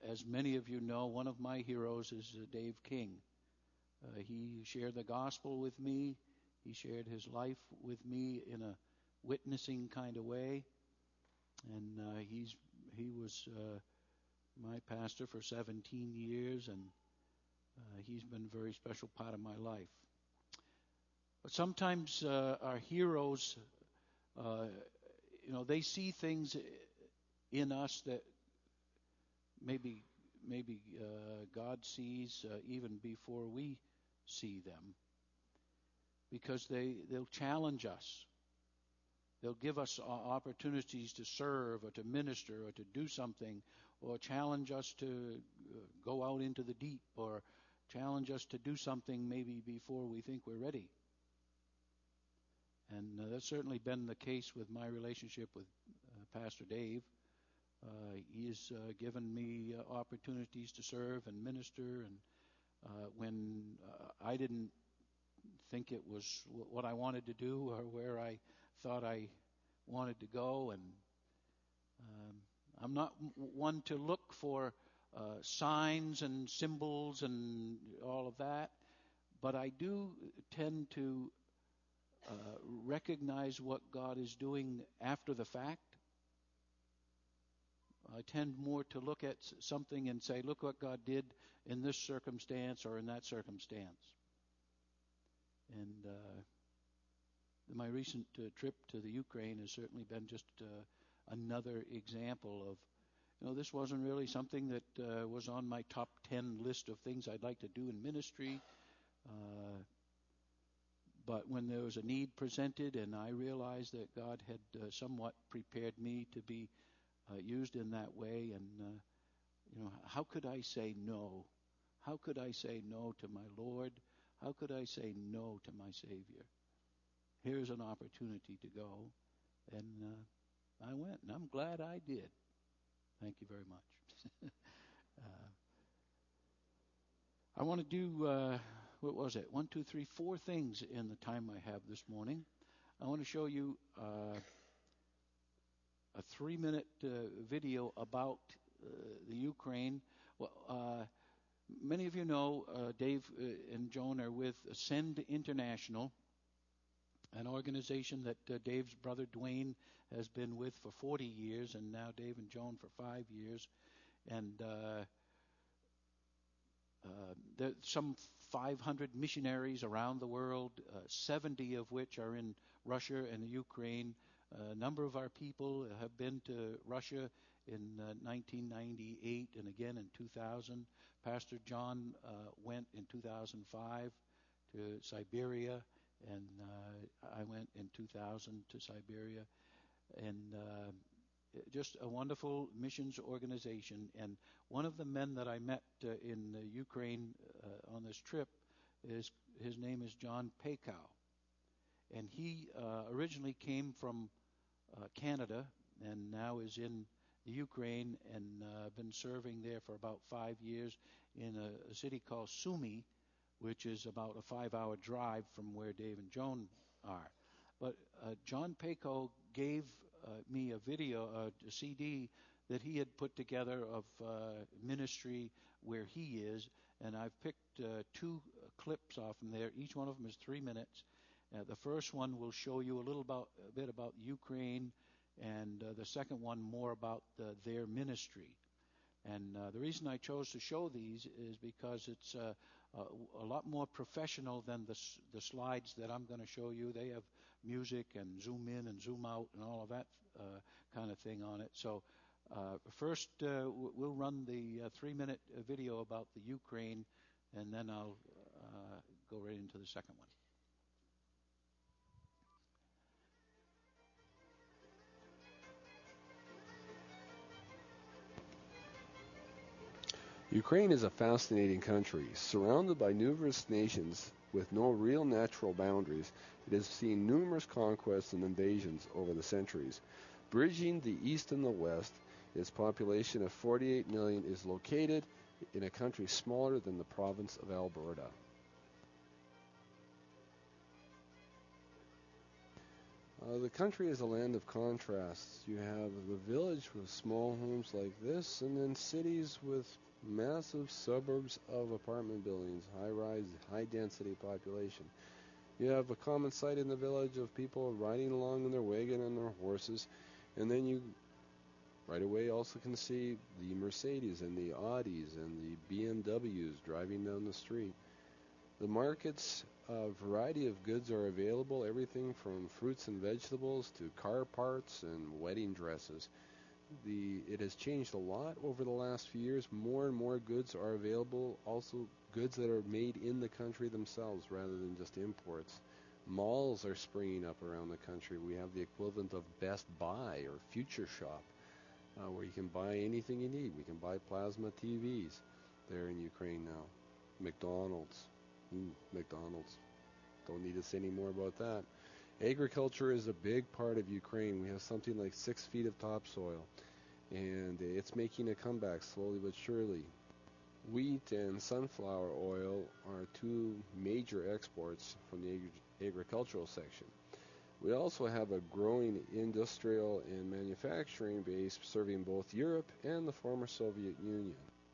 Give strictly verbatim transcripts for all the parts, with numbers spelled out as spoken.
as many of you know, one of my heroes is uh, Dave King. Uh, he shared the gospel with me. He shared his life with me in a witnessing kind of way. And uh, he's he was uh, my pastor for seventeen years, and uh, he's been a very special part of my life. But sometimes uh, our heroes, uh, you know, they see things in us that maybe maybe uh, God sees uh, even before we see them, because they they'll challenge us. They'll give us opportunities to serve or to minister or to do something, or challenge us to go out into the deep, or challenge us to do something maybe before we think we're ready. And uh, that's certainly been the case with my relationship with uh, Pastor Dave. Uh, he has uh, given me uh, opportunities to serve and minister, and uh, when uh, I didn't think it was what I wanted to do or where I thought I wanted to go. And um, I'm not one to look for uh, signs and symbols and all of that, but I do tend to uh, recognize what God is doing after the fact. I tend more to look at something and say, look what God did in this circumstance or in that circumstance. And uh, my recent uh, trip to the Ukraine has certainly been just uh, another example of, you know, this wasn't really something that uh, was on my top ten list of things I'd like to do in ministry. Uh, but when there was a need presented and I realized that God had uh, somewhat prepared me to be uh, used in that way, and, uh, you know, how could I say no? How could I say no to my Lord? How could I say no to my Savior? Here's an opportunity to go. And uh, I went, and I'm glad I did. Thank you very much. uh, I want to do, uh, what was it? One, two, three, four things in the time I have this morning. I want to show you uh, a three-minute uh, video about uh, the Ukraine. Well, uh, many of you know uh, Dave uh, and Joan are with Ascend International, an organization that uh, Dave's brother Dwayne has been with for forty years, and now Dave and Joan for five years. And uh, uh, there's some five hundred missionaries around the world, uh, seventy of which are in Russia and the Ukraine. A number of our people have been to Russia in uh, nineteen ninety-eight and again in two thousand. Pastor John uh, went in two thousand five to Siberia, and uh, I went in two thousand to Siberia. And uh, just a wonderful missions organization. And one of the men that I met uh, in uh, Ukraine uh, on this trip, is his name is John Pekow. And he uh, originally came from uh, Canada and now is in the Ukraine, and uh, been serving there for about five years in a, a city called Sumy, which is about a five-hour drive from where Dave and Joan are. But uh, John Pekow gave uh, me a video, uh, a C D that he had put together of uh, ministry where he is, and I've picked uh, two clips off from there. Each one of them is three minutes. Uh, the first one will show you a little about a bit about Ukraine, and uh, the second one more about uh, their ministry. And uh, the reason I chose to show these is because it's uh, a, a lot more professional than the, the slides that I'm going to show you. They have music and zoom in and zoom out and all of that uh, kind of thing on it. So uh, first uh, we'll run the uh, three-minute video about the Ukraine, and then I'll uh, go right into the second one. Ukraine is a fascinating country. Surrounded by numerous nations with no real natural boundaries, it has seen numerous conquests and invasions over the centuries. Bridging the east and the west, its population of forty-eight million is located in a country smaller than the province of Alberta. Uh, the country is a land of contrasts. You have the village with small homes like this, and then cities with massive suburbs of apartment buildings, high-rise, high-density population. You have a common sight in the village of people riding along in their wagon and their horses, and then you right away also can see the Mercedes and the Audis and the B M Ws driving down the street. The markets, a variety of goods are available, everything from fruits and vegetables to car parts and wedding dresses. The, it has changed a lot over the last few years. More and more goods are available, also goods that are made in the country themselves rather than just imports. Malls are springing up around the country. We have the equivalent of Best Buy or Future Shop, uh, where you can buy anything you need. We can buy plasma T Vs there in Ukraine now. McDonald's. Ooh, McDonald's. Don't need to say any more about that. Agriculture is a big part of Ukraine. We have something like six feet of topsoil, and it's making a comeback slowly but surely. Wheat and sunflower oil are two major exports from the agri- agricultural section. We also have a growing industrial and manufacturing base serving both Europe and the former Soviet Union.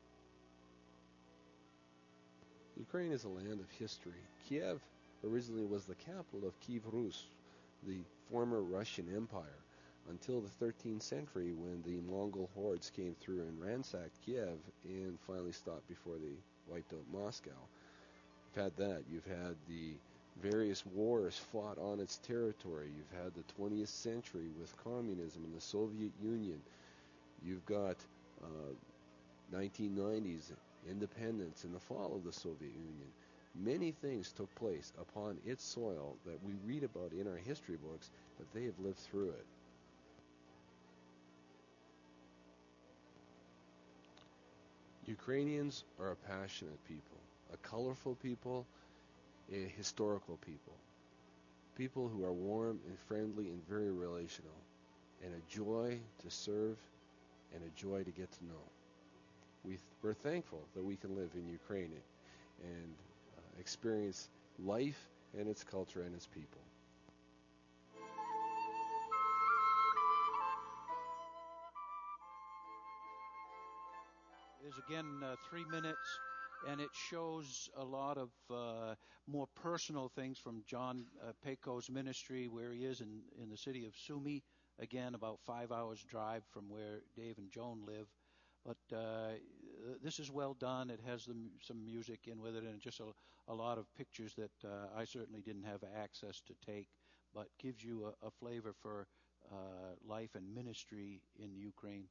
Ukraine is a land of history. Kiev originally was the capital of Kiev Rus, the former Russian Empire, until the thirteenth century when the Mongol hordes came through and ransacked Kiev and finally stopped before they wiped out Moscow. You've had that. You've had the various wars fought on its territory. You've had the twentieth century with communism and the Soviet Union. You've got uh, nineteen nineties independence and the fall of the Soviet Union. Many things took place upon its soil that we read about in our history books, but they have lived through it. Ukrainians are a passionate people, a colorful people, a historical people. People who are warm and friendly and very relational, and a joy to serve and a joy to get to know. We, we're thankful that we can live in Ukraine and uh, experience life and its culture and its people. Is again uh, three minutes, and it shows a lot of uh, more personal things from John uh, Peiko's ministry, where he is in, in the city of Sumy, again about five hours drive from where Dave and Joan live. But uh, this is well done. It has the, some music in with it, and just a, a lot of pictures that uh, I certainly didn't have access to take, but gives you a, a flavor for uh, life and ministry in Ukraine.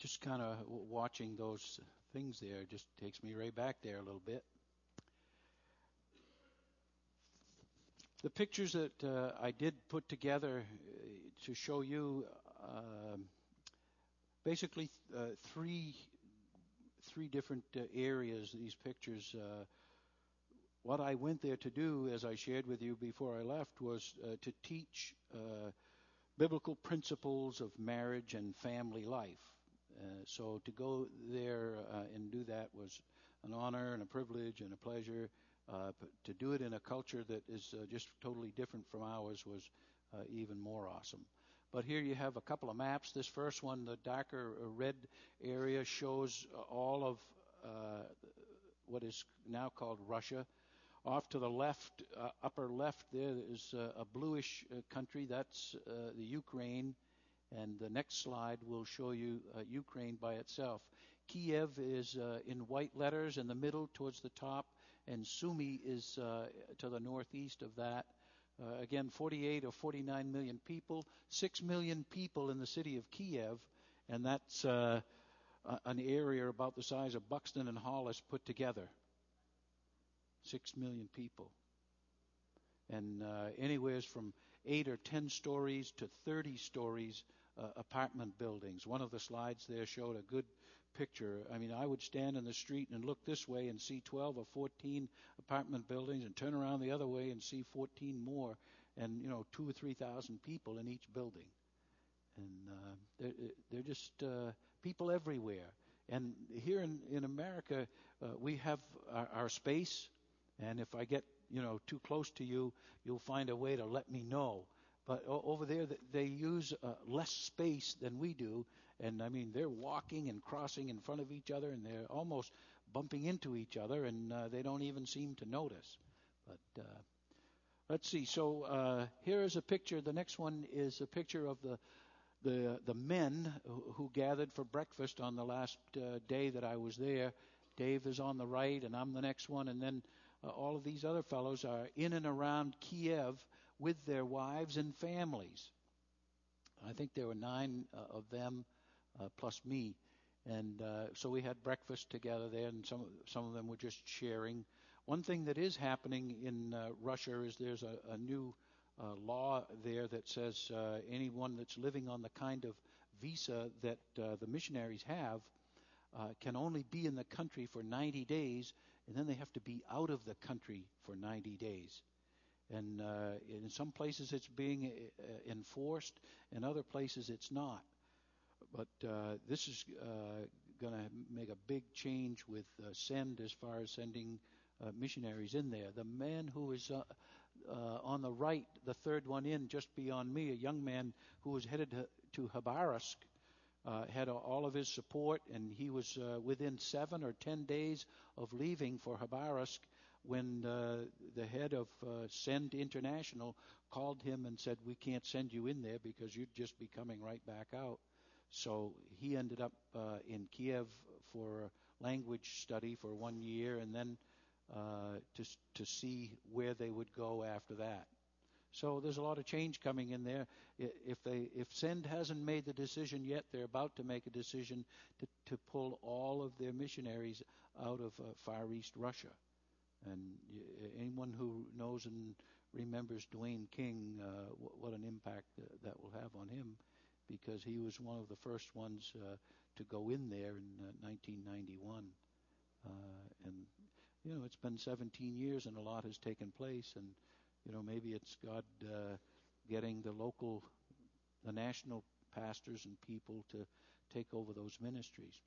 just kind of w- watching those things there just takes me right back there a little bit. The pictures that uh, I did put together uh, to show you uh, basically uh, three three different uh, areas. These pictures. Uh, what I went there to do, as I shared with you before I left, was uh, to teach uh, biblical principles of marriage and family life. Uh, so to go there uh, and do that was an honor and a privilege and a pleasure. Uh, but to do it in a culture that is uh, just totally different from ours was uh, even more awesome. But here you have a couple of maps. This first one, the darker red area, shows all of uh, what is now called Russia. Off to the left, uh, upper left, there is uh, a bluish uh, country. That's uh, the Ukraine. And the next slide will show you uh, Ukraine by itself. Kiev is uh, in white letters in the middle towards the top, and Sumy is uh, to the northeast of that. Uh, again, forty-eight or forty-nine million people, six million people in the city of Kiev, and that's uh, an area about the size of Buxton and Hollis put together. Six million people. And uh, anywheres from eight or ten stories to thirty stories uh, apartment buildings. One of the slides there showed a good picture. I mean, I would stand in the street and look this way and see twelve or fourteen apartment buildings, and turn around the other way and see fourteen more, and you know, two or three thousand people in each building. And uh, they're, they're just uh, people everywhere. And here in, in America, uh, we have our, our space, and if I get you know, too close to you, you'll find a way to let me know. But o- over there, they use uh, less space than we do. And, I mean, they're walking and crossing in front of each other, and they're almost bumping into each other, and uh, they don't even seem to notice. But uh, let's see. So uh, here is a picture. The next one is a picture of the the, the men who, who gathered for breakfast on the last uh, day that I was there. Dave is on the right, and I'm the next one, and then Uh, all of these other fellows are in and around Kiev with their wives and families. I think there were nine uh, of them uh, plus me. And uh, so we had breakfast together there, and some, some of them were just sharing. One thing that is happening in uh, Russia is there's a, a new uh, law there that says uh, anyone that's living on the kind of visa that uh, the missionaries have uh, can only be in the country for ninety days, and then they have to be out of the country for ninety days. And uh, in some places it's being uh, enforced, in other places it's not. But uh, this is uh, going to make a big change with uh, SEND as far as sending uh, missionaries in there. The man who is uh, uh, on the right, the third one in, just beyond me, a young man who was headed to, to Khabarovsk, Uh, had all of his support, and he was uh, within seven or ten days of leaving for Khabarovsk when uh, the head of uh, SEND International called him and said, we can't send you in there because you'd just be coming right back out. So he ended up uh, in Kiev for language study for one year, and then uh, to, to see where they would go after that. So there's a lot of change coming in there. If they, if SEND hasn't made the decision yet, they're about to make a decision to, to pull all of their missionaries out of uh, Far East Russia. And anyone who knows and remembers Dwayne King, uh, what an impact uh, that will have on him, because he was one of the first ones uh, to go in there in uh, nineteen ninety-one. Uh, and, you know, it's been seventeen years and a lot has taken place, and you know, maybe it's God uh, getting the local, the national pastors and people to take over those ministries.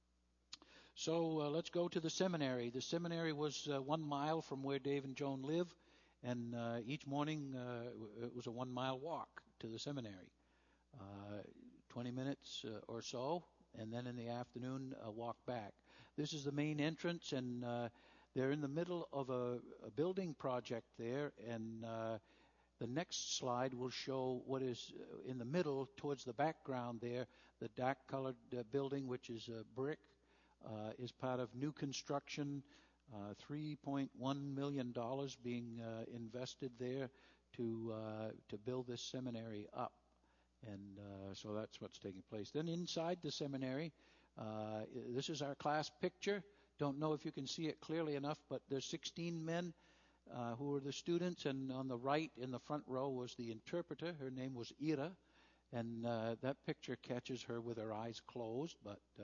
So uh, let's go to the seminary. The seminary was uh, one mile from where Dave and Joan live, and uh, each morning uh, it was a one-mile walk to the seminary, uh, twenty minutes uh, or so, and then in the afternoon a walk back. This is the main entrance, and uh, they're in the middle of a, a building project there, and uh, the next slide will show what is in the middle towards the background there. The dark-colored uh, building, which is uh, brick, uh, is part of new construction, uh, three point one million dollars being uh, invested there to uh, to build this seminary up. And uh, so that's what's taking place. Then inside the seminary, uh, this is our class picture. Don't know if you can see it clearly enough, but there's sixteen men uh, who are the students, and on the right in the front row was the interpreter. Her name was Ira, and uh, that picture catches her with her eyes closed, but uh,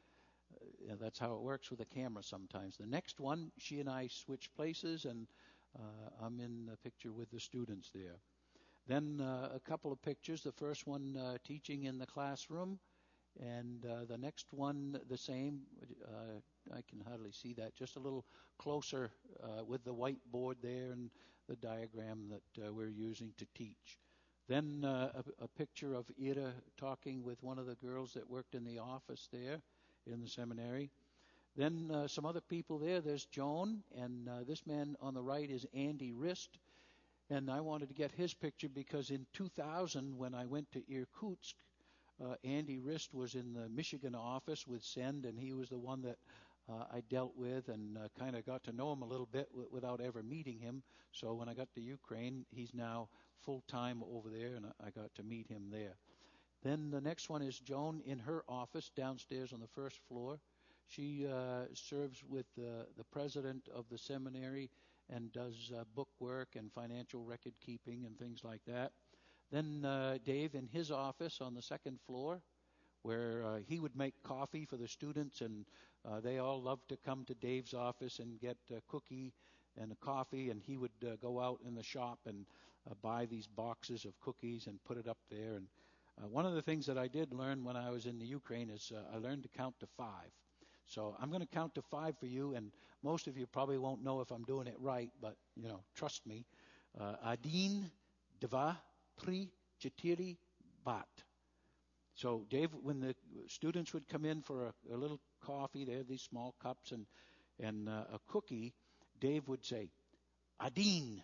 yeah, that's how it works with a camera sometimes. The next one, she and I switch places, and uh, I'm in the picture with the students there. Then uh, a couple of pictures. The first one uh, teaching in the classroom, and uh, the next one the same. Uh, I can hardly see that. Just a little closer uh, with the whiteboard there and the diagram that uh, we're using to teach. Then uh, a, a picture of Ira talking with one of the girls that worked in the office there in the seminary. Then uh, some other people there. There's Joan, and uh, this man on the right is Andy Rist. And I wanted to get his picture because in two thousand, when I went to Irkutsk, uh, Andy Rist was in the Michigan office with SEND, and he was the one that uh, I dealt with and uh, kind of got to know him a little bit w- without ever meeting him. So when I got to Ukraine, he's now full-time over there, and I got to meet him there. Then the next one is Joan in her office downstairs on the first floor. She uh, serves with uh, the president of the seminary and does uh, book work and financial record keeping and things like that. Then uh, Dave in his office on the second floor, where uh, he would make coffee for the students, and uh, they all loved to come to Dave's office and get a cookie and a coffee, and he would uh, go out in the shop and uh, buy these boxes of cookies and put it up there. And uh, one of the things that I did learn when I was in the Ukraine is uh, I learned to count to five. So I'm going to count to five for you, and most of you probably won't know if I'm doing it right, but, you know, trust me. Uh, Adin, dva, tri, четыре, bat. So Dave, when the students would come in for a, a little coffee, they had these small cups and, and uh, a cookie, Dave would say, Adin,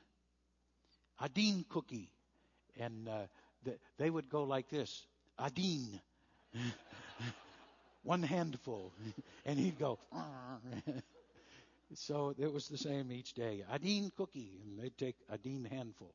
Adin cookie. And uh, the, they would go like this, Adin. One handful, and he'd go. So it was the same each day. Adin cookie, and they'd take Adin handful.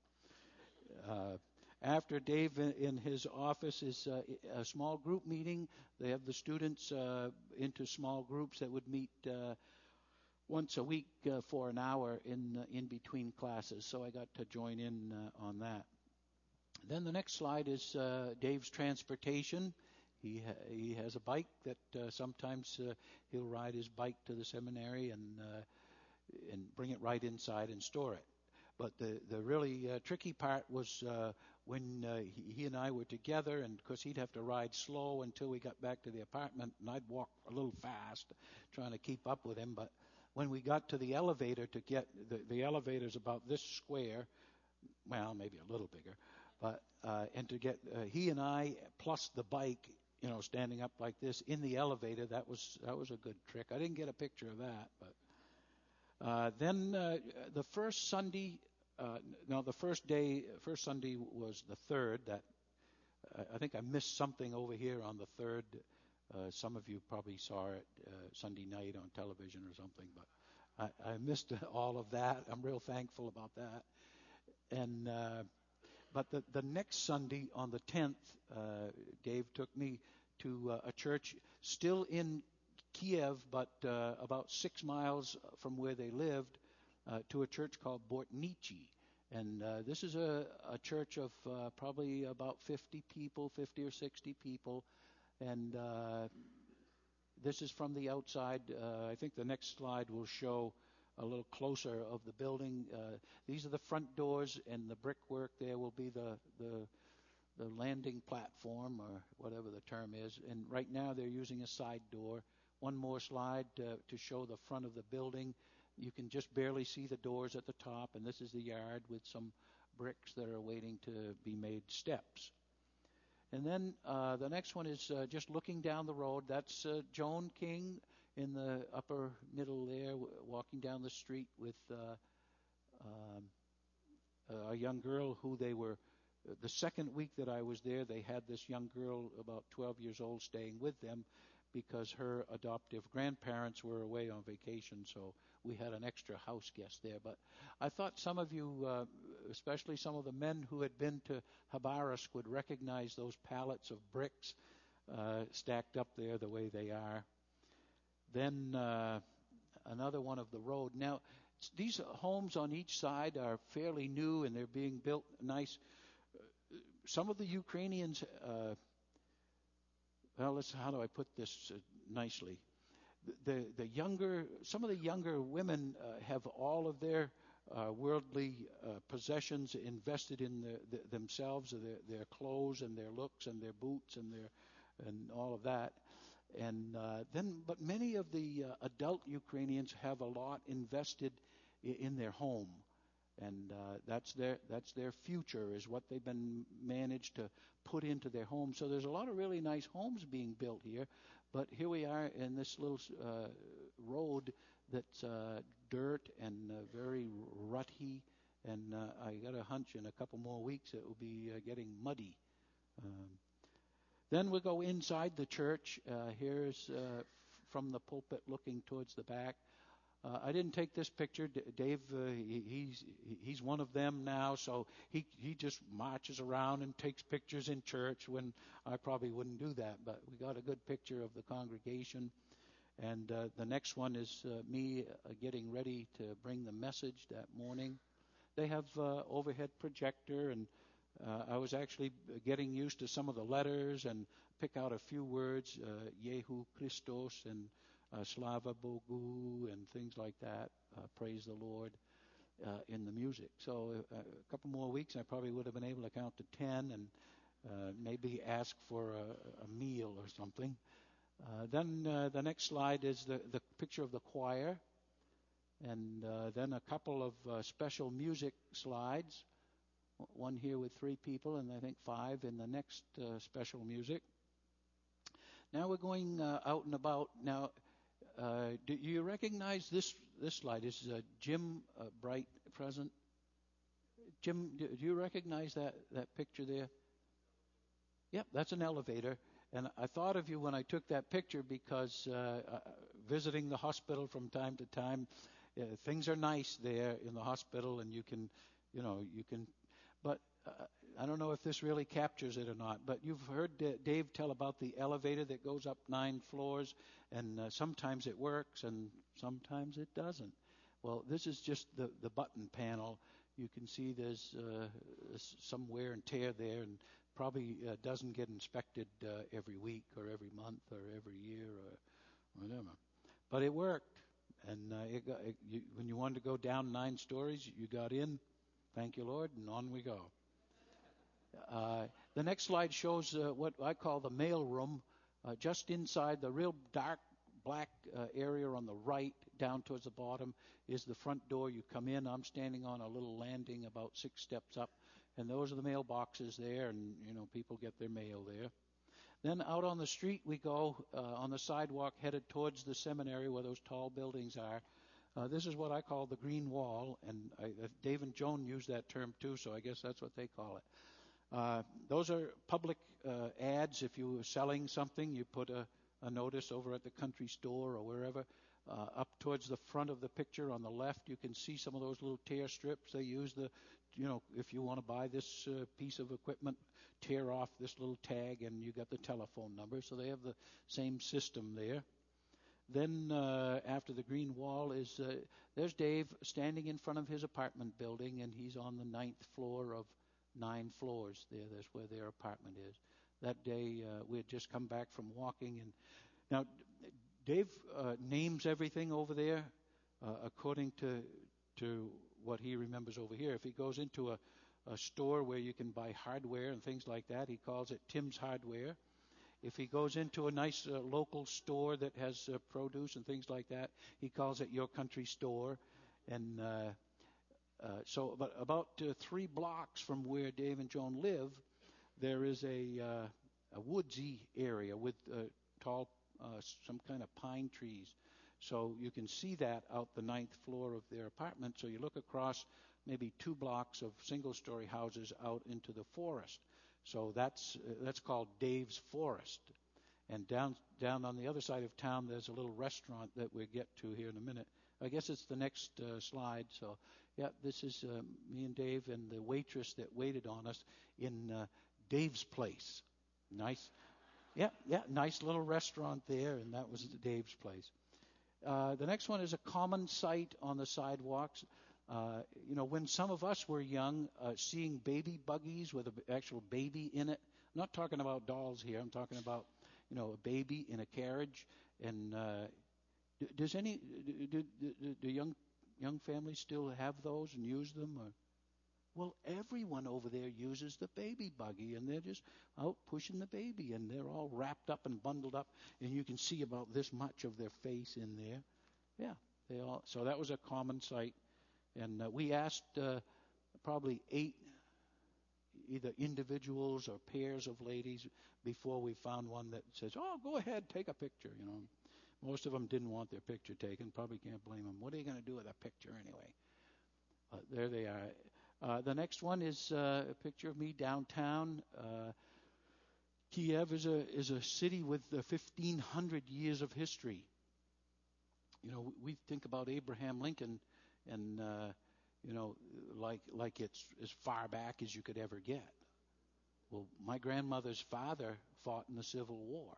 Uh, after Dave in, in his office is uh, a small group meeting. They have the students uh, into small groups that would meet uh, once a week uh, for an hour in uh, in between classes. So I got to join in uh, on that. Then the next slide is uh, Dave's transportation. He ha- he has a bike that uh, sometimes uh, he'll ride his bike to the seminary and uh, and bring it right inside and store it. But the the really uh, tricky part was uh, when uh, he, he and I were together, and of course he'd have to ride slow until we got back to the apartment, and I'd walk a little fast, trying to keep up with him. But when we got to the elevator to get the the elevator's about this square, well maybe a little bigger, but uh, and to get uh, he and I plus the bike. You know, standing up like this in the elevator, that was that was a good trick. I didn't get a picture of that, but uh, then uh, the first Sunday, uh, no, the first day, first Sunday was the third. That uh, I think I missed something over here on the third. Uh, some of you probably saw it uh, Sunday night on television or something, but I, I missed all of that. I'm real thankful about that. And uh, But the, the next Sunday on the tenth, uh, Dave took me to uh, a church still in Kiev, but uh, about six miles from where they lived, uh, to a church called Bortnichi. And uh, this is a, a church of uh, probably about fifty people, fifty or sixty people. And uh, this is from the outside. Uh, I think the next slide will show a little closer of the building. Uh, these are the front doors, and the brickwork there will be the, the the landing platform, or whatever the term is. And right now they're using a side door. One more slide uh, to show the front of the building. You can just barely see the doors at the top, and this is the yard with some bricks that are waiting to be made steps. And then uh, the next one is uh, just looking down the road. That's uh, Joan King in the upper middle there, w- walking down the street with uh, um, a young girl who they were, uh, the second week that I was there, they had this young girl about twelve years old staying with them because her adoptive grandparents were away on vacation. So we had an extra house guest there. But I thought some of you, uh, especially some of the men who had been to Habarovsk, would recognize those pallets of bricks uh, stacked up there the way they are. Then uh, another one of the road. Now, these homes on each side are fairly new, and they're being built nice. Some of the Ukrainians, uh, well, let's, how do I put this uh, nicely? The the younger, some of the younger women uh, have all of their uh, worldly uh, possessions invested in the, the, themselves, their, their clothes and their looks and their boots and their and all of that. And uh, then, but many of the uh, adult Ukrainians have a lot invested in, in their home, and uh, that's their that's their future, is what they've been managed to put into their home. So there's a lot of really nice homes being built here. But here we are in this little uh, road that's uh, dirt and uh, very rutty, and uh, I got a hunch in a couple more weeks it will be uh, getting muddy. Um, Then we go inside the church. Uh, here's uh, f- from the pulpit looking towards the back. Uh, I didn't take this picture. D- Dave, uh, he, he's he's one of them now, so he he just marches around and takes pictures in church when I probably wouldn't do that. But we got a good picture of the congregation. And uh, the next one is uh, me uh, getting ready to bring the message that morning. They have uh, overhead projector, and uh, I was actually getting used to some of the letters and pick out a few words, uh, Yehu Christos and uh, Slava Bogu and things like that, uh, praise the Lord, uh, in the music. So uh, a couple more weeks, I probably would have been able to count to ten and uh, maybe ask for a, a meal or something. Uh, then uh, the next slide is the, the picture of the choir, and uh, then a couple of uh, special music slides, one here with three people and I think five in the next uh, special music. Now we're going uh, out and about. Now, uh, do you recognize this this slide? Is uh, Jim uh, Bright present? Jim, do you recognize that, that picture there? Yep, that's an elevator. And I thought of you when I took that picture because uh, uh, visiting the hospital from time to time, uh, things are nice there in the hospital, and you can, you know, you can. But uh, I don't know if this really captures it or not. But you've heard D- Dave tell about the elevator that goes up nine floors, and uh, sometimes it works and sometimes it doesn't. Well, this is just the the button panel. You can see there's uh, some wear and tear there, and probably uh, doesn't get inspected uh, every week or every month or every year or whatever. But it worked, and uh, it got, it, you, when you wanted to go down nine stories, you got in. Thank you, Lord, and on we go. Uh, the next slide shows uh, what I call the mail room, uh, just inside the real dark black uh, area on the right, down towards the bottom, is the front door. You come in. I'm standing on a little landing about six steps up. And those are the mailboxes there, and, you know, people get their mail there. Then out on the street we go, uh, on the sidewalk, headed towards the seminary where those tall buildings are. Uh, this is what I call the green wall, and I, uh, Dave and Joan use that term too, so I guess that's what they call it. Uh, those are public uh, ads. If you were selling something, you put a, a notice over at the country store or wherever. Uh, up towards the front of the picture on the left, you can see some of those little tear strips. They use the, you know, if you want to buy this uh, piece of equipment, tear off this little tag and you got the telephone number. So they have the same system there. Then uh, after the green wall is, uh, there's Dave standing in front of his apartment building, and he's on the ninth floor of nine floors there. That's where their apartment is. That day uh, we had just come back from walking, and now Dave uh, names everything over there uh, according to to what he remembers over here. If he goes into a, a store where you can buy hardware and things like that, he calls it Tim's Hardware. If he goes into a nice uh, local store that has uh, produce and things like that, he calls it Your Country Store. And uh, uh, so about, about uh, three blocks from where Dave and Joan live, there is a, uh, a woodsy area with uh, tall, uh, some kind of pine trees. So you can see that out the ninth floor of their apartment. So you look across maybe two blocks of single-story houses out into the forest. So that's uh, that's called Dave's Forest. And down down on the other side of town, there's a little restaurant that we'll get to here in a minute I guess it's the next uh, slide. So, yeah, this is uh, me and Dave and the waitress that waited on us in uh, Dave's Place. Nice. Yeah, yeah, nice little restaurant there, and that was Dave's Place. Uh, the next one is a common sight on the sidewalks. Uh, you know, when some of us were young, uh, seeing baby buggies with an actual baby in it. I'm not talking about dolls here. I'm talking about, you know, a baby in a carriage. And uh, d- does any do, do, do, do young young families still have those and use them? Or? Well, everyone over there uses the baby buggy, and they're just out pushing the baby, and they're all wrapped up and bundled up, and you can see about this much of their face in there. Yeah, they all. So that was a common sight. And uh, we asked uh, probably eight either individuals or pairs of ladies before we found one that says, oh, go ahead, take a picture. You know, most of them didn't want their picture taken. Probably can't blame them. What are you going to do with a picture anyway? Uh, there they are. Uh, the next one is uh, a picture of me downtown. Uh, Kiev is a is a city with uh, fifteen hundred years of history. You know, we think about Abraham Lincoln and uh, you know, like like it's as far back as you could ever get. Well, my grandmother's father fought in the Civil War.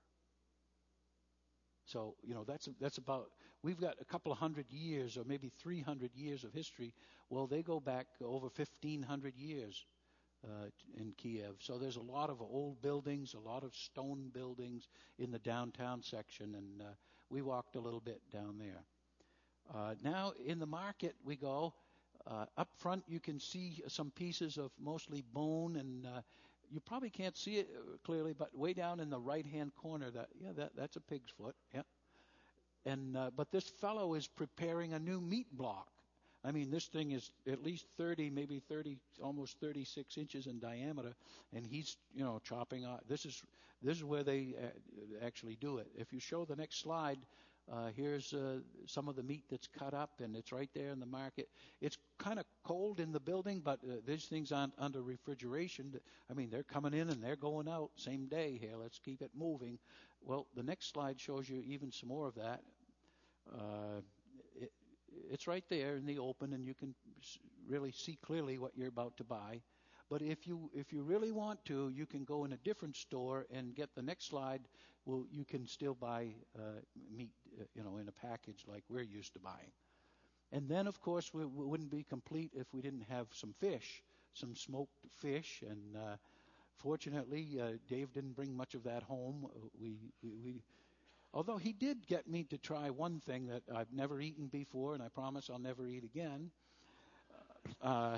So, you know, that's that's about, we've got a couple of hundred years or maybe three hundred years of history. Well, they go back over fifteen hundred years uh, in Kiev. So there's a lot of old buildings, a lot of stone buildings in the downtown section, and uh, we walked a little bit down there. Uh, now in the market we go. Uh, up front you can see some pieces of mostly bone, and uh, you probably can't see it clearly, but way down in the right-hand corner, that yeah, that that's a pig's foot. Yeah, and uh, but this fellow is preparing a new meat block. I mean, this thing is at least thirty, maybe thirty, almost thirty-six inches in diameter, and he's you know chopping off. This is this is where they uh, actually do it. If you show the next slide. Uh, here's uh, some of the meat that's cut up, and it's right there in the market. It's kind of cold in the building, but uh, these things aren't under refrigeration. I mean, they're coming in and they're going out same day here. Let's keep it moving. Well, the next slide shows you even some more of that. Uh, it, it's right there in the open, and you can really see clearly what you're about to buy. But if you if you really want to, you can go in a different store and get the next slide. Well, you can still buy uh, meat, uh, you know, in a package like we're used to buying. And then, of course, we, we wouldn't be complete if we didn't have some fish, some smoked fish. And uh, fortunately, uh, Dave didn't bring much of that home. We, we, we, although he did get me to try one thing that I've never eaten before, and I promise I'll never eat again. Uh,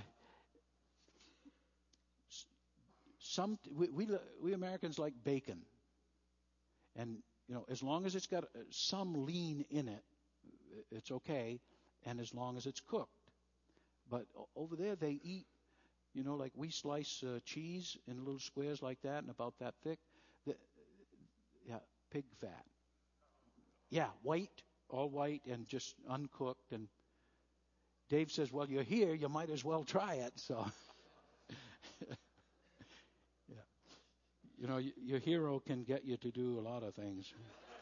some we, we we Americans like bacon. And, you know, as long as it's got some lean in it, it's okay, and as long as it's cooked. But over there they eat, you know, like we slice uh, cheese in little squares like that and about that thick. The, yeah, pig fat. Yeah, white, all white and just uncooked. And Dave says, well, you're here, you might as well try it. So, yeah. You know, your hero can get you to do a lot of things.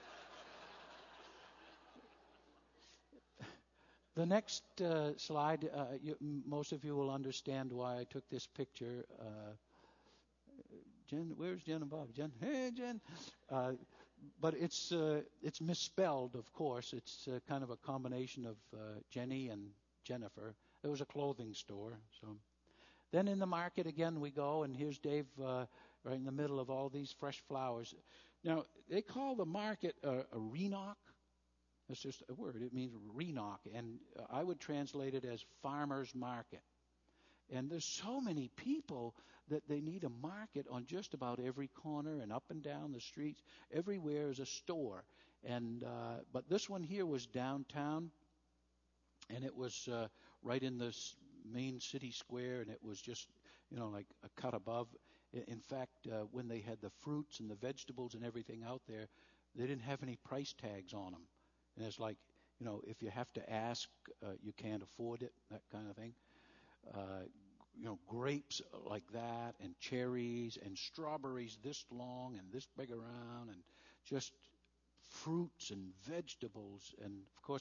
The next uh, slide, uh, you, most of you will understand why I took this picture. Uh, Jen, where's Jen and Bob? Jen, hey Jen. Uh, but it's uh, it's misspelled, of course. It's uh, kind of a combination of uh, Jenny and Jennifer. It was a clothing store. So then in the market again we go, and here's Dave. Uh, right in the middle of all these fresh flowers. Now, they call the market a, a renock. That's just a word. It means renock, and uh, I would translate it as farmer's market. And there's so many people that they need a market on just about every corner and up and down the streets. Everywhere is a store. And uh, but this one here was downtown, and it was uh, right in this main city square, and it was just, you know, like a cut above. In fact, uh, when they had the fruits and the vegetables and everything out there, they didn't have any price tags on them. And it's like, you know, if you have to ask, uh, you can't afford it, that kind of thing. Uh, you know, grapes like that, and cherries, and strawberries this long and this big around, and just fruits and vegetables. And, of course,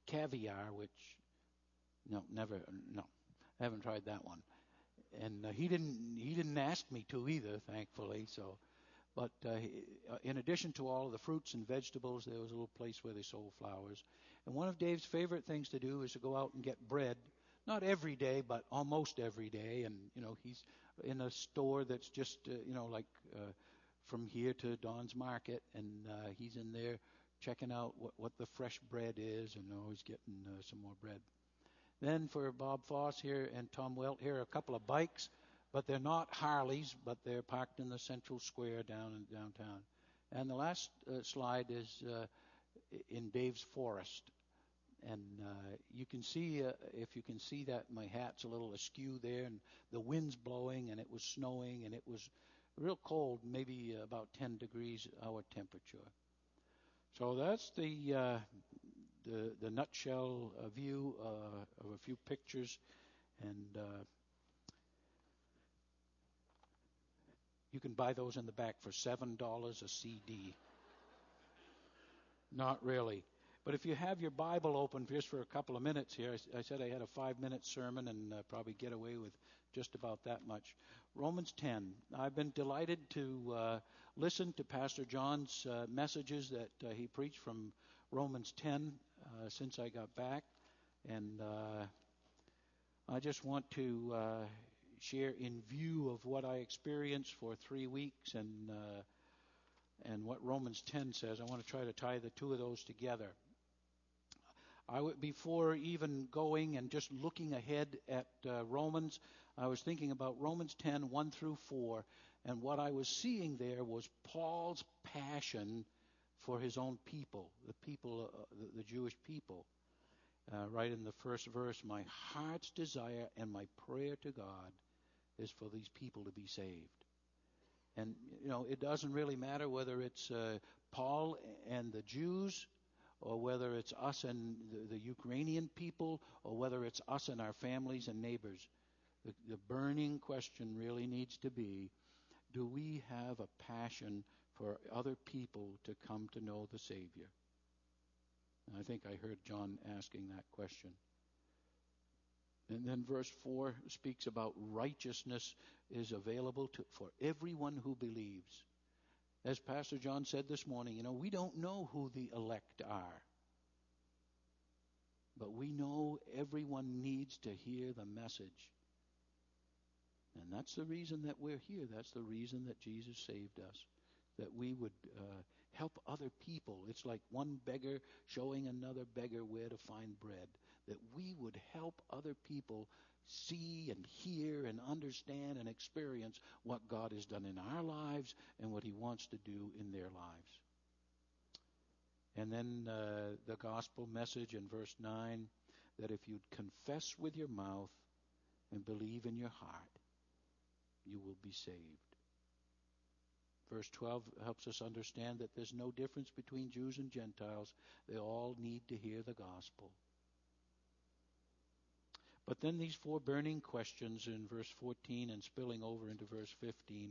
caviar, which no, never, no, I haven't tried that one. And uh, he didn't he didn't ask me to either, thankfully. So, but uh, he, uh, in addition to all of the fruits and vegetables, there was a little place where they sold flowers. And one of Dave's favorite things to do is to go out and get bread, not every day, but almost every day. And you know, he's in a store that's just uh, you know like uh, from here to Don's Market, and uh, he's in there checking out what, what the fresh bread is, and always getting uh, some more bread. Then for Bob Foss here and Tom Welt, here are a couple of bikes, but they're not Harleys, but they're parked in the central square down in downtown. And the last uh, slide is uh, in Dave's Forest. And uh, you can see, uh, if you can see that my hat's a little askew there, and the wind's blowing, and it was snowing, and it was real cold, maybe about ten degrees our temperature. So that's the uh, the, the nutshell uh, view uh, of a few pictures, and uh, you can buy those in the back for seven dollars a C D. Not really. But if you have your Bible open just for a couple of minutes here, I, I said I had a five-minute sermon and uh, probably get away with just about that much. Romans ten. I've been delighted to uh, listen to Pastor John's uh, messages that uh, he preached from Romans ten uh, since I got back. And uh, I just want to uh, share in view of what I experienced for three weeks and uh, and what Romans ten says. I want to try to tie the two of those together. I w- before even going and just looking ahead at uh, Romans, I was thinking about Romans ten, one through four, and what I was seeing there was Paul's passion for his own people, the people, uh, the, the Jewish people. Uh, right in the first verse, my heart's desire and my prayer to God is for these people to be saved. And, you know, it doesn't really matter whether it's uh, Paul and the Jews, or whether it's us and the, the Ukrainian people, or whether it's us and our families and neighbors. The, the burning question really needs to be, do we have a passion for other people to come to know the Savior? And I think I heard John asking that question. And then verse four speaks about righteousness is available to, for everyone who believes. As Pastor John said this morning, you know, we don't know who the elect are. But we know everyone needs to hear the message. And that's the reason that we're here. That's the reason that Jesus saved us. That we would uh, help other people. It's like one beggar showing another beggar where to find bread. That we would help other people see and hear and understand and experience what God has done in our lives and what he wants to do in their lives. And then uh, the gospel message in verse nine, that if you confess with your mouth and believe in your heart, you will be saved. Verse twelve helps us understand that there's no difference between Jews and Gentiles. They all need to hear the gospel. But then these four burning questions in verse fourteen and spilling over into verse fifteen.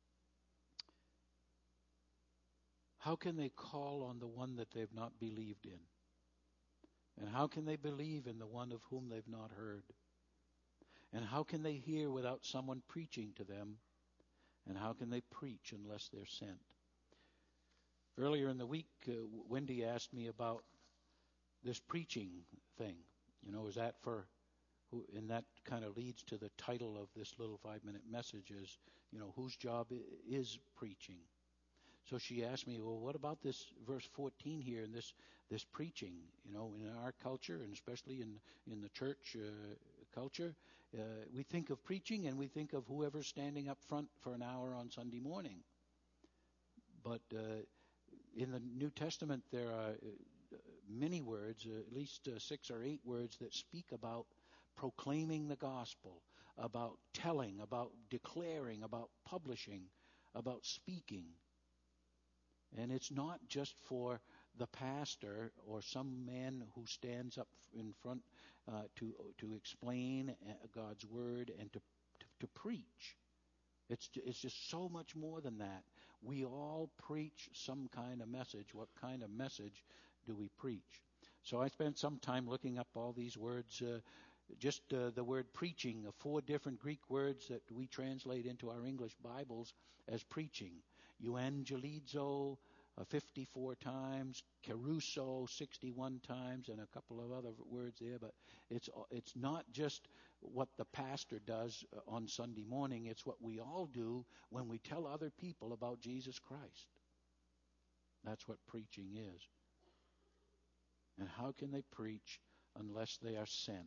How can they call on the one that they've not believed in? And how can they believe in the one of whom they've not heard? And how can they hear without someone preaching to them? And how can they preach unless they're sent? Earlier in the week, uh, Wendy asked me about this preaching thing. You know, is that for who? And that kind of leads to the title of this little five-minute message is, you know, whose job is preaching? So she asked me, well, what about this verse fourteen here and this this preaching? You know, in our culture, and especially in in the church uh, culture, uh, we think of preaching and we think of whoever's standing up front for an hour on Sunday morning. But uh, in the New Testament, there are uh, many words, uh, at least uh, six or eight words that speak about proclaiming the gospel, about telling, about declaring, about publishing, about speaking. And it's not just for the pastor or some man who stands up in front uh, to to explain God's word and to, to to preach. It's it's just so much more than that. We all preach some kind of message. What kind of message do we preach? So I spent some time looking up all these words, uh, just uh, the word preaching, uh, four different Greek words that we translate into our English Bibles as preaching. Euangelizo, uh, fifty-four times, keruso, sixty-one times, and a couple of other words there. But it's it's not just what the pastor does on Sunday morning. It's what we all do when we tell other people about Jesus Christ. That's what preaching is. And how can they preach unless they are sent?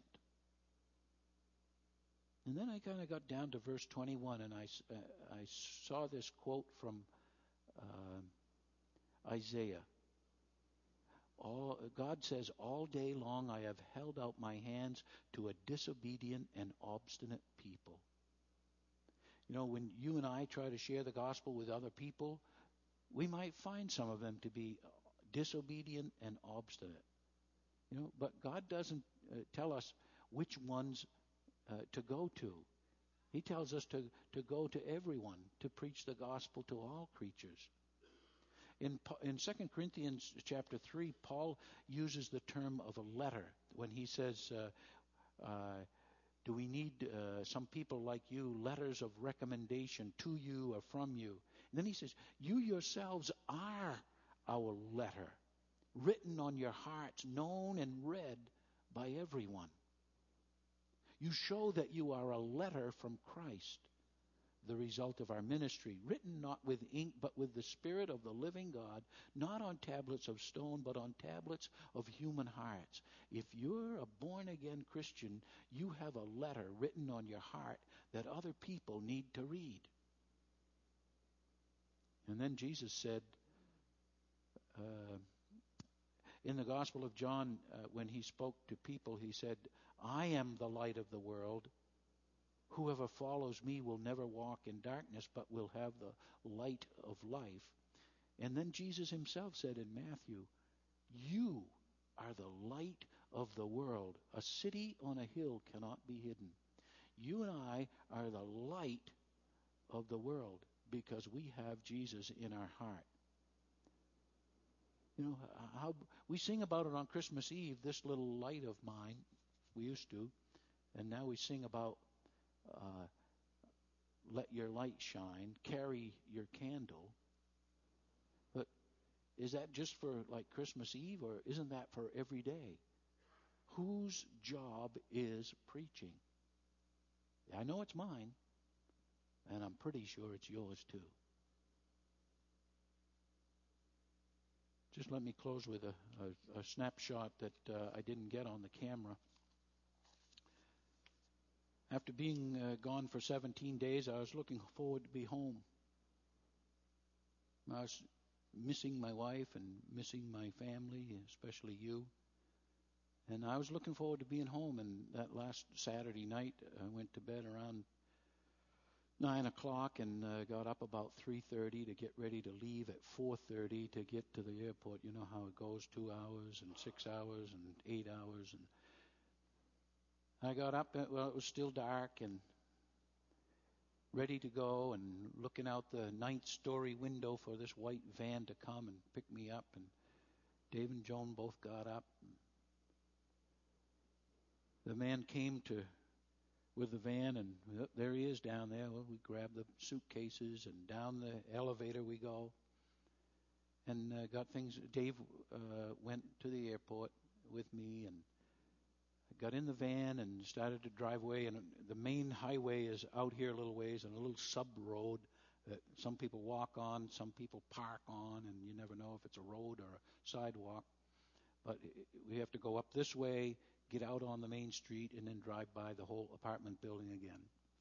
And then I kind of got down to verse twenty-one, and I, uh, I saw this quote from uh, Isaiah. All, God says, "All day long I have held out my hands to a disobedient and obstinate people." You know, when you and I try to share the gospel with other people, we might find some of them to be disobedient and obstinate. You know, but God doesn't uh, tell us which ones uh, to go to. He tells us to, to go to everyone, to preach the gospel to all creatures. In in Second Corinthians chapter three, Paul uses the term of a letter when he says, uh, uh, do we need uh, some people like you, letters of recommendation to you or from you? And then he says, you yourselves are our letter, written on your hearts, known and read by everyone. You show that you are a letter from Christ, the result of our ministry, written not with ink, but with the Spirit of the living God, not on tablets of stone, but on tablets of human hearts. If you're a born-again Christian, you have a letter written on your heart that other people need to read. And then Jesus said, uh, in the Gospel of John, uh, when he spoke to people, he said, I am the light of the world. Whoever follows me will never walk in darkness, but will have the light of life. And then Jesus himself said in Matthew, you are the light of the world. A city on a hill cannot be hidden. You and I are the light of the world because we have Jesus in our heart. You know, how we sing about it on Christmas Eve, this little light of mine. We used to. And now we sing about uh, let your light shine, carry your candle. But is that just for like Christmas Eve, or isn't that for every day? Whose job is preaching? I know it's mine, and I'm pretty sure it's yours too. Just let me close with a, a, a snapshot that uh, I didn't get on the camera. After being uh, gone for seventeen days, I was looking forward to be home. I was missing my wife and missing my family, especially you. And I was looking forward to being home. And that last Saturday night, I went to bed around nine o'clock and uh, got up about three thirty to get ready to leave at four thirty to get to the airport. You know how it goes, two hours and six hours and eight hours. And I got up, well, it was still dark and ready to go, and looking out the ninth story window for this white van to come and pick me up. And Dave and Joan both got up. The man came to with the van, and there he is down there. Well, we grabbed the suitcases, and down the elevator we go, and uh, got things. Dave uh, went to the airport with me, and got in the van and started to drive away. And the main highway is out here a little ways, and a little sub road that some people walk on, some people park on, and you never know if it's a road or a sidewalk. But we have to go up this way, get out on the main street, and then drive by the whole apartment building again.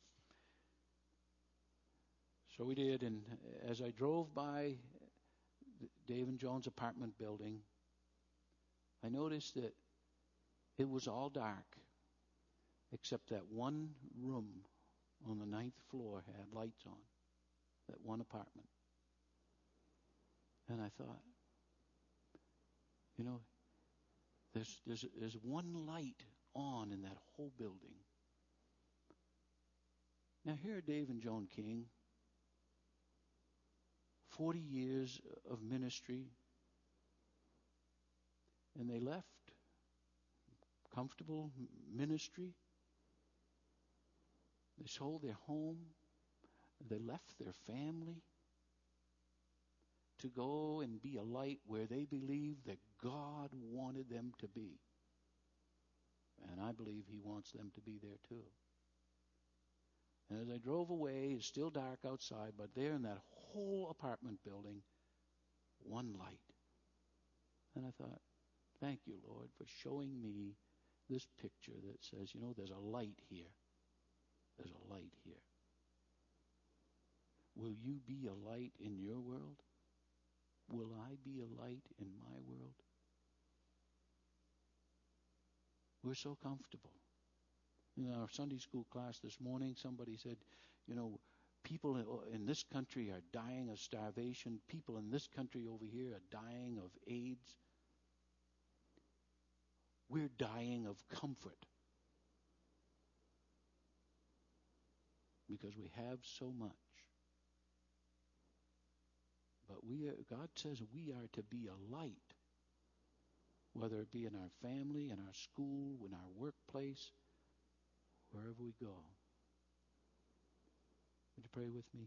So we did, and as I drove by Dave and Joan's apartment building, I noticed that it was all dark, except that one room on the ninth floor had lights on, that one apartment. And I thought, you know, there's, there's, there's one light on in that whole building. Now here are Dave and Joan King, forty years of ministry, and they left comfortable ministry. They sold their home. They left their family to go and be a light where they believed that God wanted them to be. And I believe He wants them to be there too. And as I drove away, it's still dark outside, but there in that whole apartment building, one light. And I thought, thank you, Lord, for showing me this picture that says, you know, there's a light here. There's a light here. Will you be a light in your world? Will I be a light in my world? We're so comfortable. In our Sunday school class this morning, somebody said, you know, people in this country are dying of starvation. People in this country over here are dying of AIDS. We're dying of comfort because we have so much. But we are, God says we are to be a light, whether it be in our family, in our school, in our workplace, wherever we go. Would you pray with me?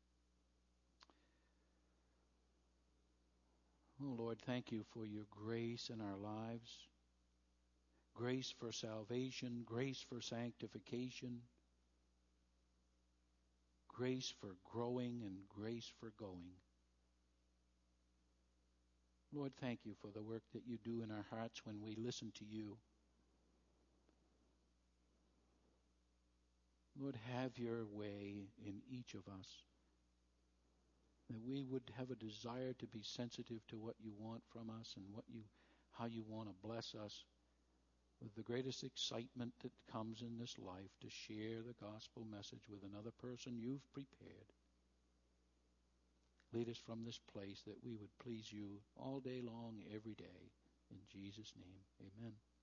Oh, Lord, thank you for your grace in our lives. Grace for salvation, grace for sanctification, grace for growing, and grace for going. Lord, thank you for the work that you do in our hearts when we listen to you. Lord, have your way in each of us, that we would have a desire to be sensitive to what you want from us and what you, how you want to bless us with the greatest excitement that comes in this life to share the gospel message with another person you've prepared. Lead us from this place that we would please you all day long, every day. In Jesus' name, amen.